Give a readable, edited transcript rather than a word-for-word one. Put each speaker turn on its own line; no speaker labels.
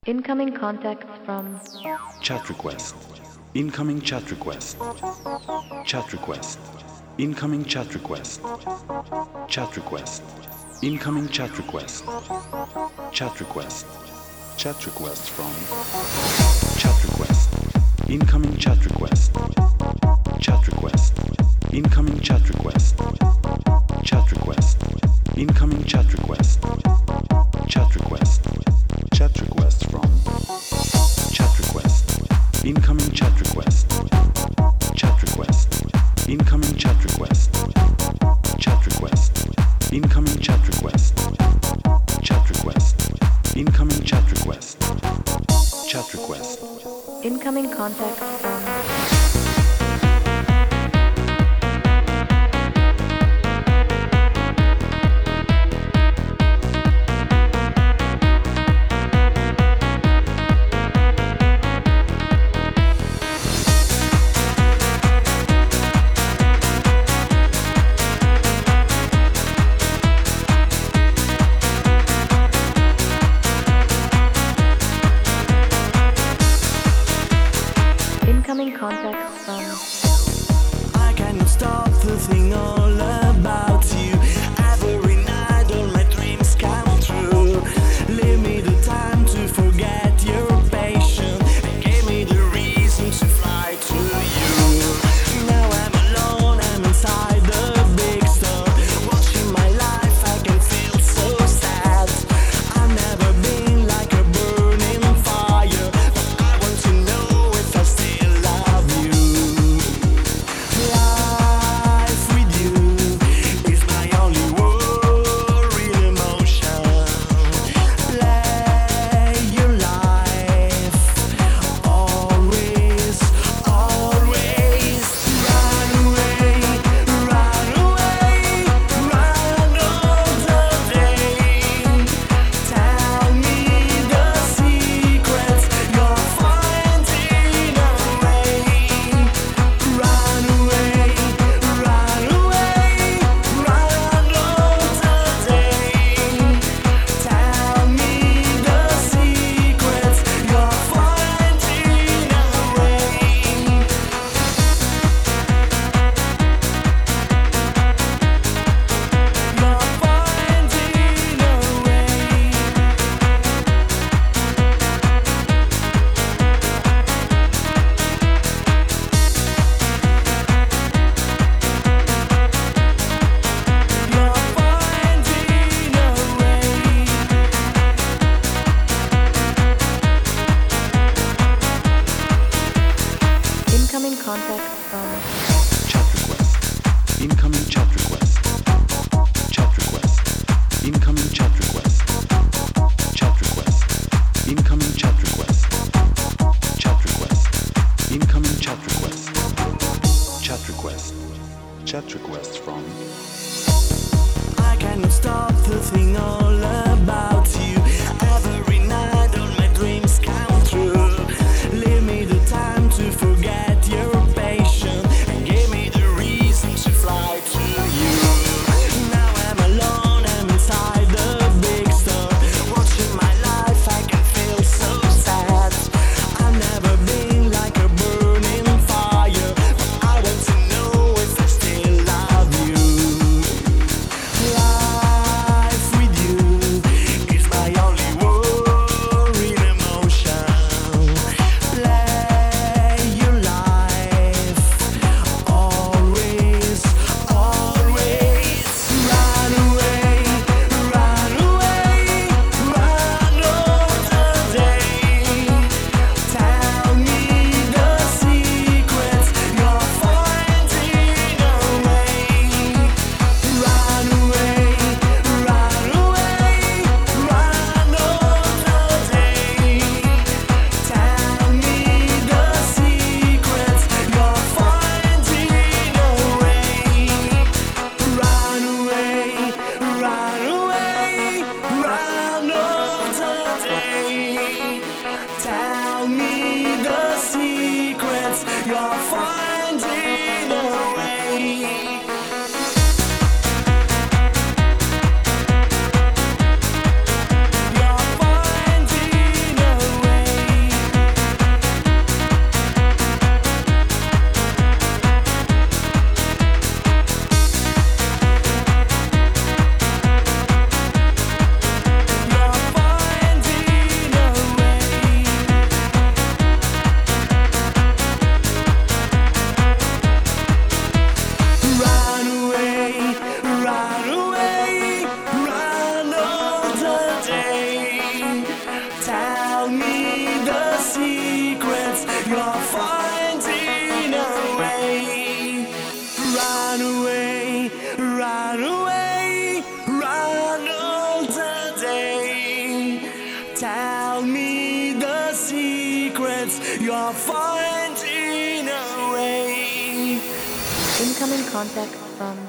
Incoming contacts from
Chat request. Incoming chat request. Chat request. Incoming chat request. Chat request. Incoming chat request. Chat request. Chat request from chat request. Incoming chat request. Chat request. Incoming chat request. Chat request. Incoming chat request. Chat request. Chat request from chat request. Incoming chat request. Chat request. Incoming chat request. Chat request. Incoming chat request. Chat request. Incoming chat request. Chat request.
incoming contacts from incoming contacts from
I cannot stop to think all about you. Every night all my dreams come true. Leave me the time to forget your passion and give me the reason to fly to you. Now I'm alone, I'm inside the big store. Watching my life, I can feel so sad. I've never been like a burning fire, but I want to know if I still love you. Life with you is my only worry emotion. Play your life, always, always. Run away, run away, run all the day. Tell me the secrets you're finding away. Run away, run away, run all the day. Tell me the secrets you're finding away. You're finding away. You're finding away.
incoming contacts from
chat request. Incoming chat request. Chat request. Incoming chat request. Chat request. Incoming chat request. Chat request. Incoming chat request. Chat request. Chat request from
I cannot stop to think all about you. Every night all my dreams come true. Leave me the time to forget your patience. Tell me the secrets you're finding away.
Incoming contact from